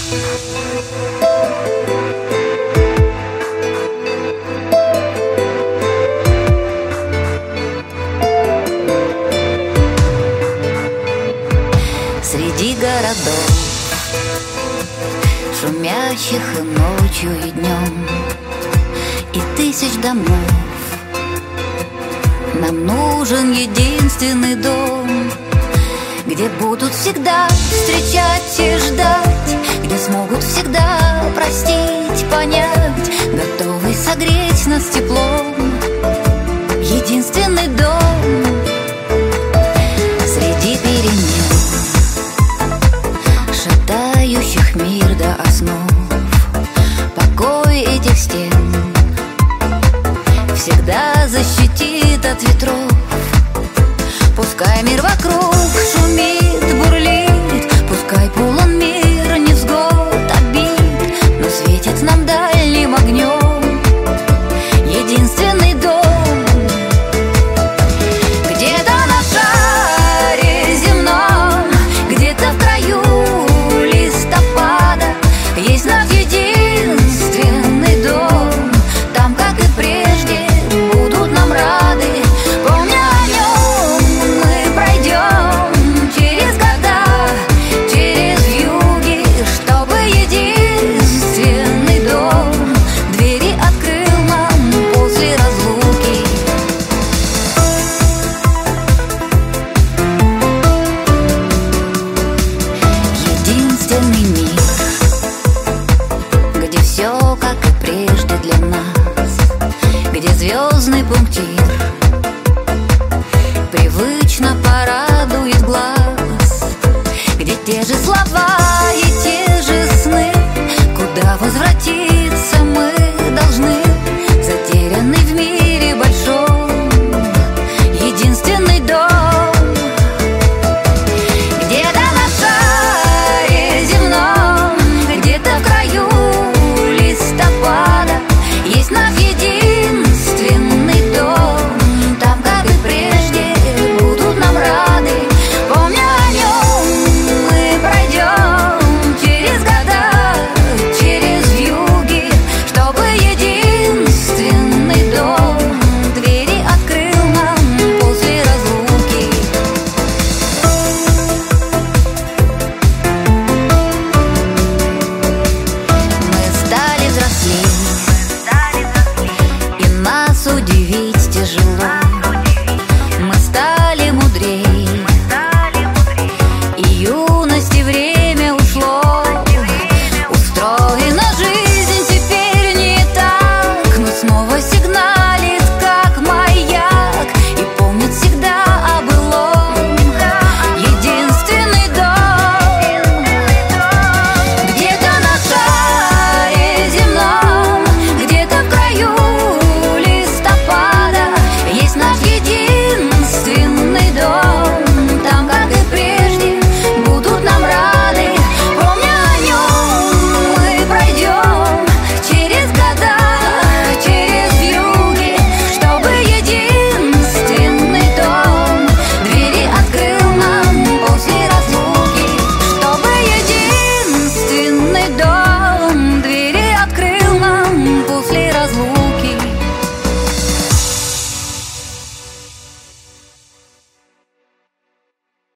Среди городов, шумящих и ночью, и днем, и тысяч домов, нам нужен единственный дом, где будут всегда встречать и ждать, где смогут всегда простить, понять, готовый согреть нас теплом. Единственный дом среди перемен, шатающих мир до основ, покой этих стен всегда защитит от ветров. Пускай мир вокруг шумит, бурлит, пускай полон мир невзгод, обид, но светит нам дальним огнем единственный дом. Где-то на шаре земном, где-то в краю листопада есть наш единственный дом. Там, как и прежде, будут нам рады. Помня о нем, мы пройдем через года, через вьюги, чтобы единственный дом двери открыл нам после разлуки. Единственный мир, где все, как и прежде для нас, где звездный пунктир привычно порадует глаз, где те же слова